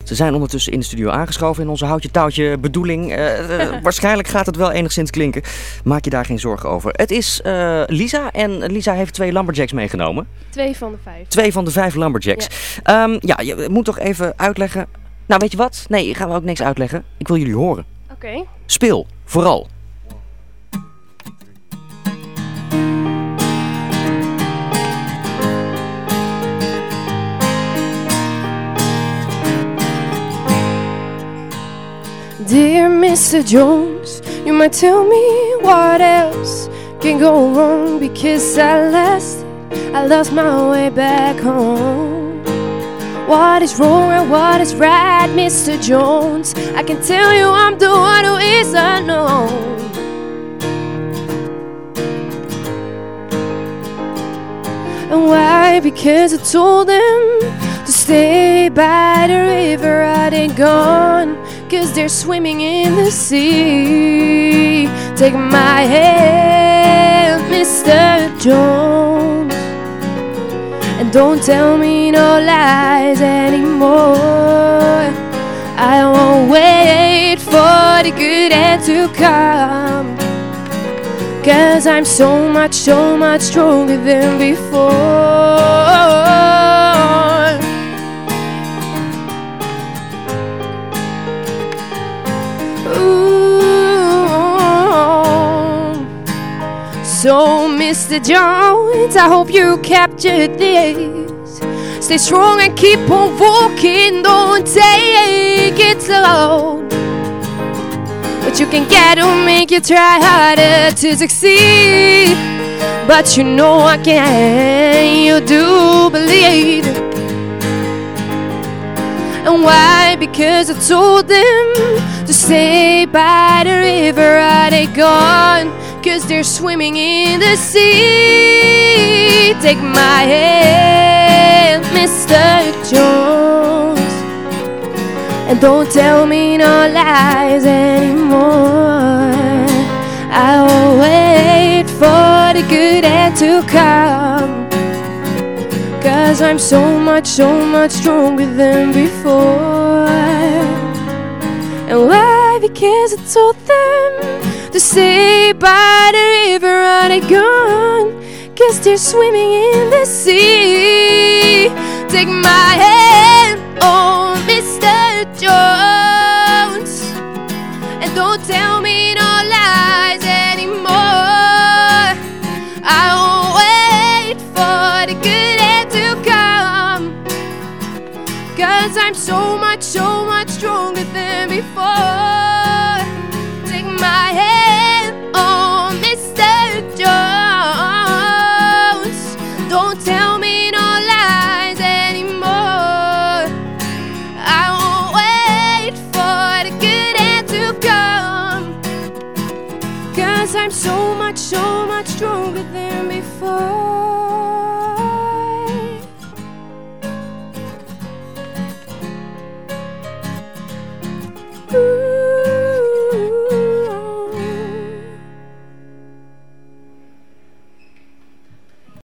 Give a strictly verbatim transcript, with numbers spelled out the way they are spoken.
Ze zijn ondertussen in de studio aangeschoven in onze houtje-touwtje bedoeling. Uh, uh, waarschijnlijk gaat het wel enigszins klinken. Maak je daar geen zorgen over. Het is uh, Lisa en Lisa heeft twee Lumberjacks meegenomen. Twee van de vijf. Twee van de vijf Lumberjacks. Ja, um, ja je moet toch even uitleggen. Nou, weet je wat? Nee, gaan we ook niks uitleggen. Ik wil jullie horen. Oké. Okay. Speel, vooral. Dear mister Jones, you might tell me what else can go wrong, because I lost, I lost my way back home. What is wrong and what is right, mister Jones? I can tell you I'm the one who is unknown. And why? Because I told them to stay by the river, I ain't gone, 'cause they're swimming in the sea. Take my hand, mister Jones, and don't tell me no lies anymore. I won't wait for the good end to come, 'cause I'm so much, so much stronger than before. So, mister Jones, I hope you captured this. Stay strong and keep on walking, don't take it slow. But you can get to make you try harder to succeed. But you know I can, you do believe. And why? Because I told them to stay by the river, are they gone? 'Cause they're swimming in the sea. Take my hand, mister Jones, and don't tell me no lies anymore. I will wait for the good end to come, 'cause I'm so much, so much stronger than before. And why? Because I told them to stay by the river, are they gone? 'Cause they're swimming in the sea. Take my hand, oh mister Jones, and don't tell me no lies anymore. I won't wait for the good end to come, 'cause I'm so much, so much stronger than before. Take my hand, oh mister Jones, don't tell me no lies anymore. I won't wait for the good end to come, 'cause I'm so much, so much stronger than before. Ooh.